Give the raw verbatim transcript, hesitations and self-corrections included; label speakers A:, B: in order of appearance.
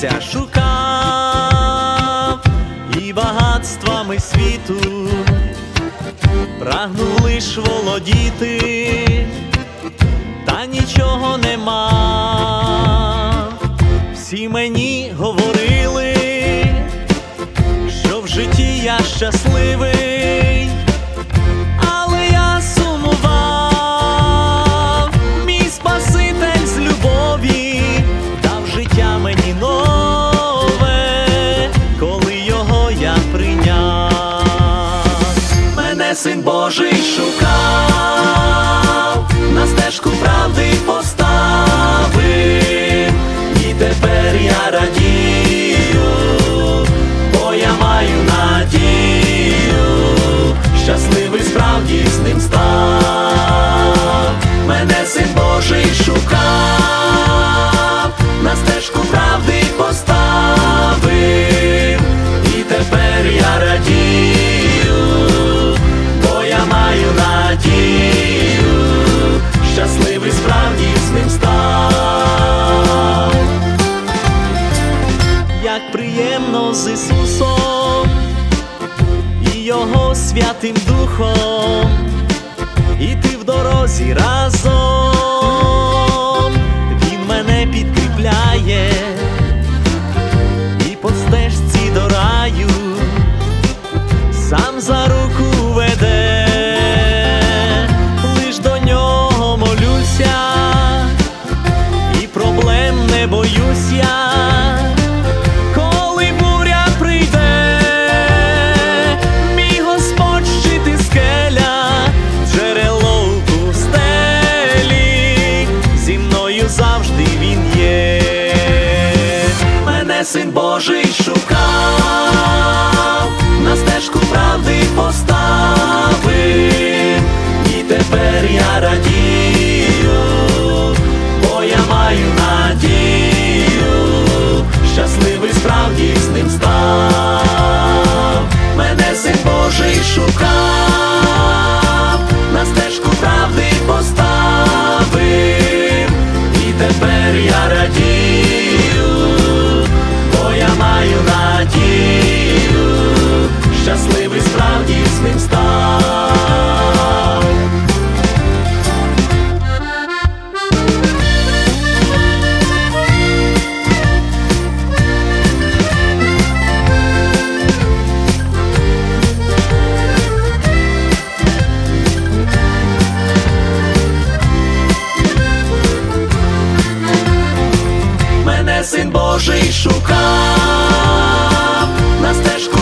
A: щастя шукав і багатствами світу прагнув лиш володіти, та нічого не мав. Всі мені говорили, що в житті я щасливий, але я сумував. Мій Спаситель з любові дав життя мені нове, коли його я прийняв. Мене Син Божий шукав, на стежку правди поставив, і тепер я радію, бо я маю надію, щасливий справді з ним став. Мене Син Божий шукав, на стежку правди поставив, і тепер я радію, бо я маю надію, щасливий справді з ним став. Як приємно з Ісусом і Його Святим Духом іти в дорозі разом. Він мене підкріпляє і по стежці до раю сам за руку веде. Лиш до нього молюся і проблем не боюсь я. Завжди він є. Мене Син Божий шукав, на стежку правди поставив, і тепер я радію, бо я маю надію, щасливий справді з ним став. Мене Син Божий шукав, на стежку правди поставив, тепер я радію, бо я маю надію, щасливий справді з ним став. Син Божий шукав, на стежку